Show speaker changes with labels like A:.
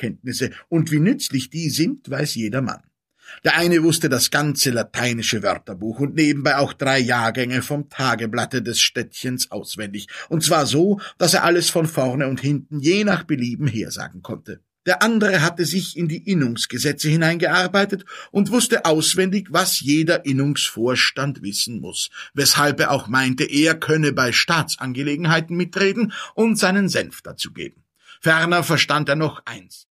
A: Sprachkenntnisse, und wie nützlich die sind, weiß jedermann. Der eine wusste das ganze lateinische Wörterbuch und nebenbei auch 3 Jahrgänge vom Tageblatte des Städtchens auswendig, und zwar so, dass er alles von vorne und hinten je nach Belieben hersagen konnte. Der andere hatte sich in die Innungsgesetze hineingearbeitet und wusste auswendig, was jeder Innungsvorstand wissen muss, weshalb er auch meinte, er könne bei Staatsangelegenheiten mitreden und seinen Senf dazu geben. Ferner verstand er noch eins: